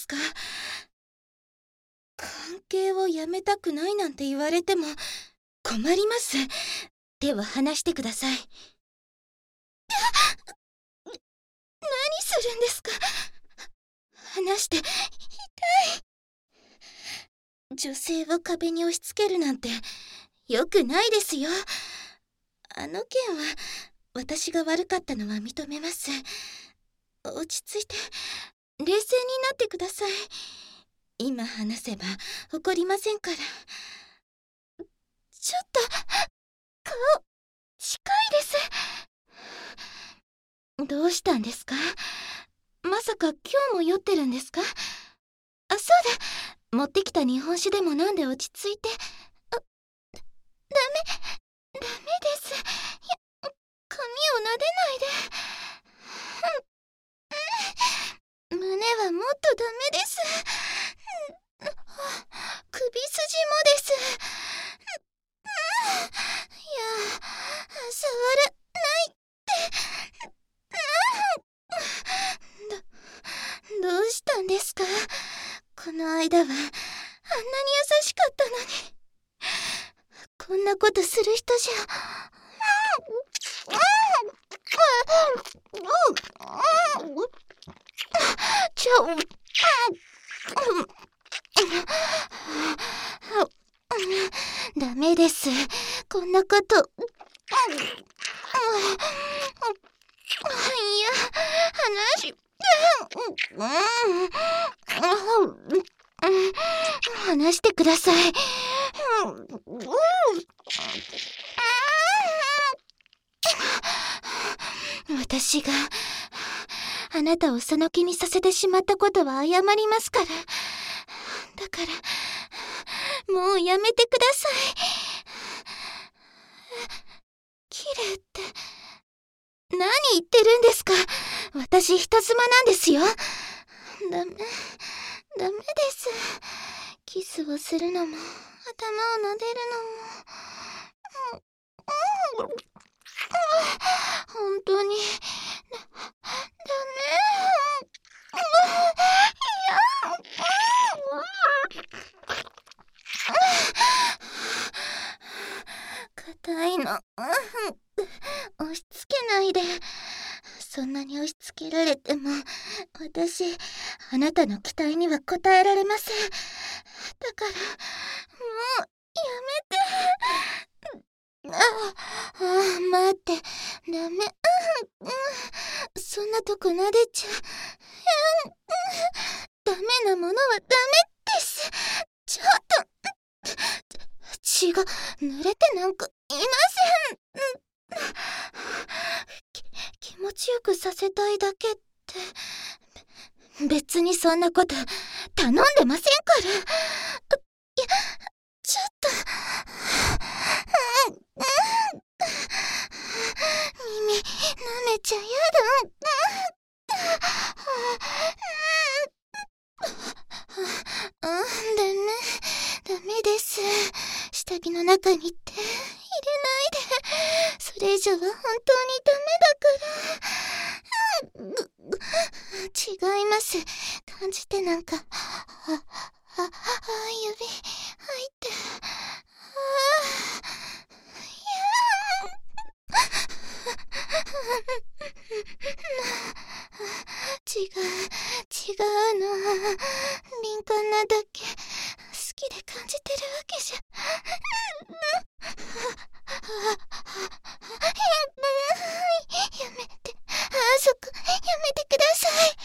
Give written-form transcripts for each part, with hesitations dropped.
ですか？関係をやめたくないなんて言われても困ります。手を離してください。何するんですか？離して。痛い。女性を壁に押し付けるなんて良くないですよ。あの件は私が悪かったのは認めます。落ち着いて冷静になってください。今話せば怒りませんから。ちょっと顔近いです。どうしたんですか？まさか今日も酔ってるんですか？あ、そうだ、持ってきた日本酒でも飲んで落ち着いて。ダメです。髪を撫でないで。胸はもっとダメです。首筋もです。いや、触らないって。どうしたんですか？この間はあんなに優しかったのに。こんなことする人じゃ。ダメです。こんなこと。いや、話してください。私があなたをその気にさせてしまったことは謝りますから。だからもうやめてください。綺麗って何言ってるんですか？私人妻なんですよ。ダメです。キスをするのも頭を撫でるのも本当にダメ。硬いの。押し付けないで。そんなに押し付けられても私あなたの期待には応えられません。だからもうやめて。待って、ダメ。そんなとこ撫でちゃダメなものはダメです。ちょっと血が濡れてなんかいません。気持ちよくさせたいだけって。別にそんなこと頼んでませんから。いや、ちょっと耳舐めちゃやだ。ダメです。下着の中に手入れないで。それ以上は本当にダメだから。違います。感じてなんか指入って違うの。敏感なだけ。好きで感じてるわけじゃ。やめて。そこ、やめてください。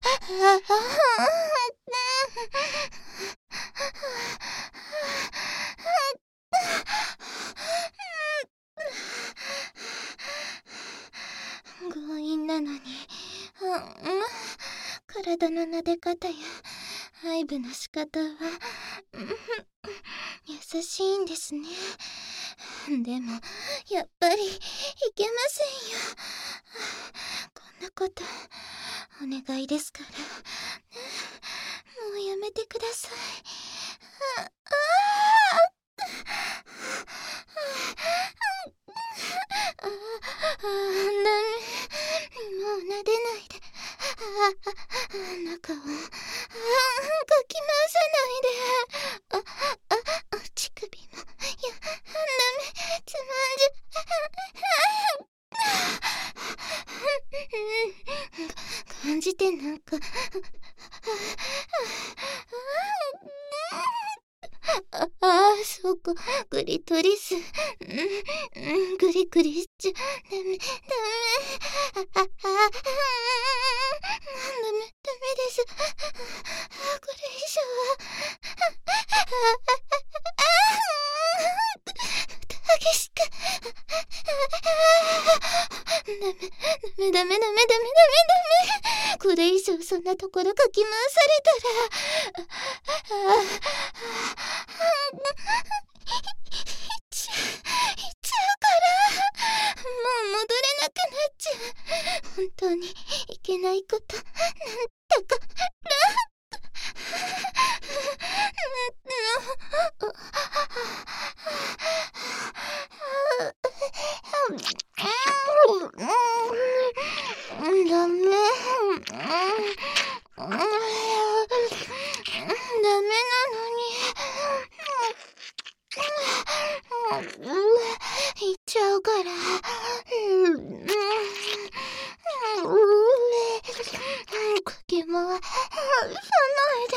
強引なのに、体の撫で方や愛撫の仕方は優しいんですね。でもやっぱりいけませんよ。こんなことお願いですから、もうやめてください。ダメ。もう撫でないで。中をき回さないで。乳首も、ダメ、つまんじゃ、感じてなんか、そうか、クリトリス。グリグリしちゃ、ダメ、ダメです。これ以上は、激しく。ダメ。これ以上そんなところかき回されたら、いっちゃうから、もう戻れなくなっちゃう。本当にいけないこと、なんだから。ダメ。ダメなのに。言っちゃうから。かき回さないで。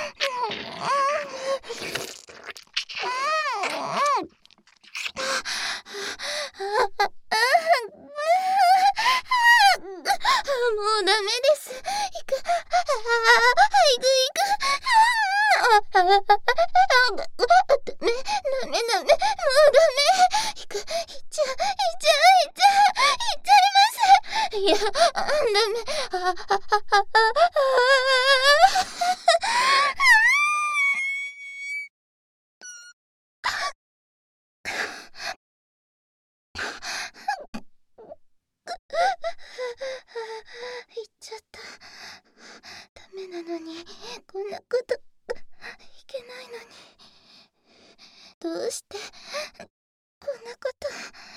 もうダメです。行く。ダメ。もうダメ。行っちゃいます。いや、ダメ。言っちゃった。ダメなのに、こんなこといけないのに、どうしてこんなこと。